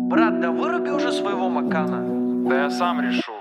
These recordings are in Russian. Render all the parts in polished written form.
Брат, да выруби уже своего макана. Да я сам решу.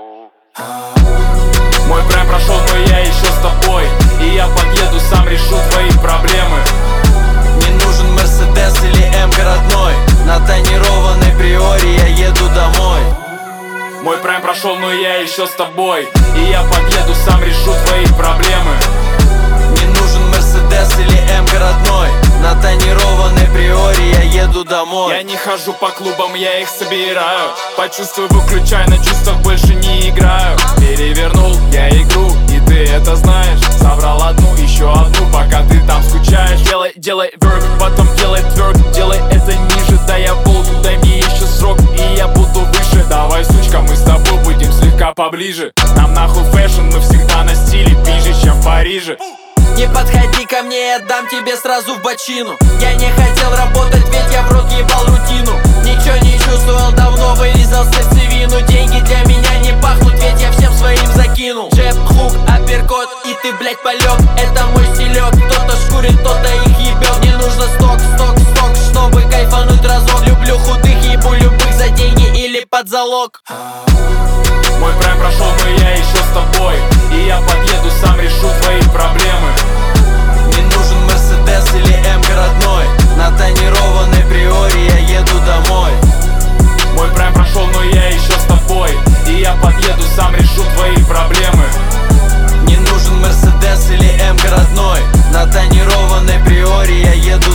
Мой прайм прошел, но я еще с тобой. И я подъеду, сам решу твои проблемы. Не нужен Мерседес или М-ка родной. На тонированной приоре я еду домой. Мой прайм прошел, но я еще с тобой. И я подъеду, сам решу твои проблемы. Не нужен Мерседес или М-ка родной. На тонированной приоре я еду домой. Я не хожу по клубам, я их собираю. Почувствуй, выключай, на чувствах больше не играю. Перевернул я игру, и ты это знаешь. Собрал одну, еще одну, пока ты там скучаешь. Делай верк, потом делай тверк. Делай это ниже, да я волк. Дай мне еще срок, и я буду выше. Давай, сучка, мы с тобой будем слегка поближе. Нам нахуй фэшн, мы всегда на стиле пиже, чем в Париже. Не подходи ко мне, я дам тебе сразу в бочину. Я не хотел работать, ведь я в рот ебал рутину. Ничего не чувствовал давно, вырезал сердцевину. Деньги для меня не пахнут, ведь я всем своим закинул. Джеб, хук, апперкот, и ты, блять, полег. Это мой стилек, кто-то шкурит, кто-то их ебет. Мне нужно сток, чтобы кайфануть разок. Люблю худых, ебу любых за деньги или под залог. Мой прайм прошел, но я еще с тобой. И я подъеду, сам решу твои проблемы. Не нужен Мерседес или М-ка родной. На тонированной приоре я еду домой. Мой прайм прошел, но я еще с тобой. И я подъеду, сам решу твои проблемы. Не нужен Мерседес или М-ка родной. На тонированной приоре я еду